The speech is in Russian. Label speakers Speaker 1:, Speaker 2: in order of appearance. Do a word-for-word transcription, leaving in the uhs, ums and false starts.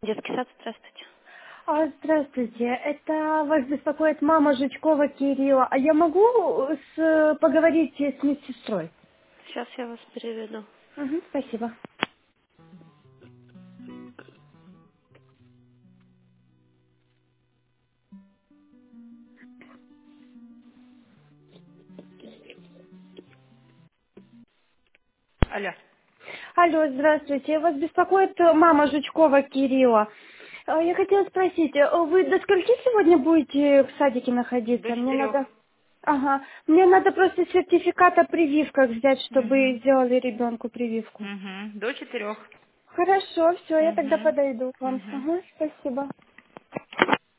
Speaker 1: Детский сад, здравствуйте.
Speaker 2: А, Здравствуйте, это вас беспокоит мама Жучкова Кирилла. А я могу с- поговорить с медсестрой?
Speaker 1: Сейчас я вас переведу.
Speaker 2: Угу, спасибо.
Speaker 1: Алло.
Speaker 2: Алло, здравствуйте, вас беспокоит э, мама Жучкова Кирилла. А, Я хотела спросить, э, вы до скольки сегодня будете в садике
Speaker 1: До
Speaker 2: находиться? Мне
Speaker 1: четырех.
Speaker 2: надо... Ага, мне надо просто сертификат о прививках взять, чтобы
Speaker 1: Угу.
Speaker 2: сделали ребенку прививку.
Speaker 1: Угу. До четырех.
Speaker 2: Хорошо, все, я тогда
Speaker 1: Угу.
Speaker 2: подойду к вам.
Speaker 1: Угу.
Speaker 2: Ага, спасибо.